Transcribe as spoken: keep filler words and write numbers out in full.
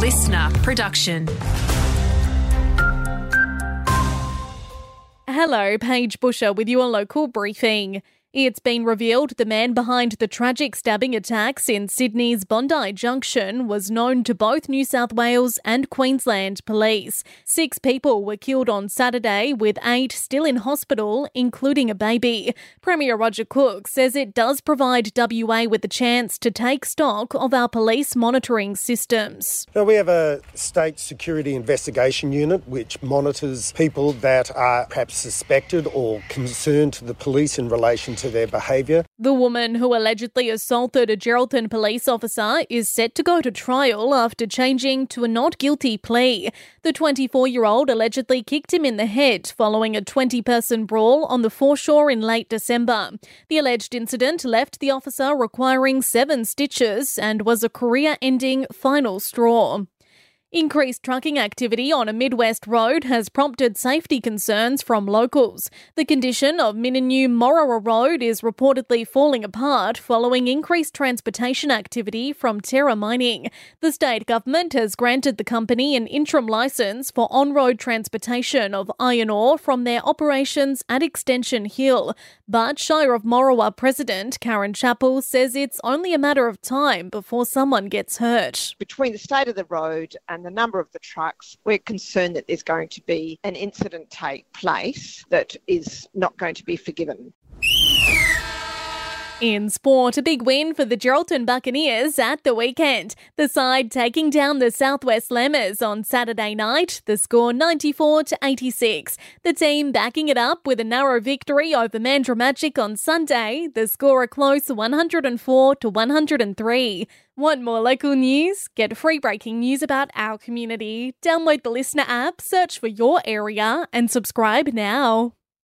listener production. Hello, Paige Busher with your local briefing. It's been revealed the man behind the tragic stabbing attacks in Sydney's Bondi Junction was known to both New South Wales and Queensland police. Six people were killed on Saturday, with eight still in hospital, including a baby. Premier Roger Cook says it does provide W A with the chance to take stock of our police monitoring systems. Now, we have a state security investigation unit which monitors people that are perhaps suspected or concerned to the police in relation to to their behaviour. The woman who allegedly assaulted a Geraldton police officer is set to go to trial after changing to a not guilty plea. The twenty-four-year-old allegedly kicked him in the head following a twenty-person brawl on the foreshore in late December. The alleged incident left the officer requiring seven stitches and was a career-ending final straw. Increased trucking activity on a Midwest road has prompted safety concerns from locals. The condition of Mininu-Morrowa Road is reportedly falling apart following increased transportation activity from Terra Mining. The state government has granted the company an interim licence for on-road transportation of iron ore from their operations at Extension Hill. But Shire of Morrowa President Karen Chappell says it's only a matter of time before someone gets hurt. Between the state of the road and the number of the trucks, we're concerned that there's going to be an incident take place that is not going to be forgiven. In sport, a big win for the Geraldton Buccaneers at the weekend. The side taking down the Southwest Lammers on Saturday night, the score ninety-four to eighty-six. The team backing it up with a narrow victory over Mandurah Magic on Sunday, the score a close one hundred four to one hundred three. Want more local news? Get free breaking news about our community. Download the Listener app, search for your area and subscribe now.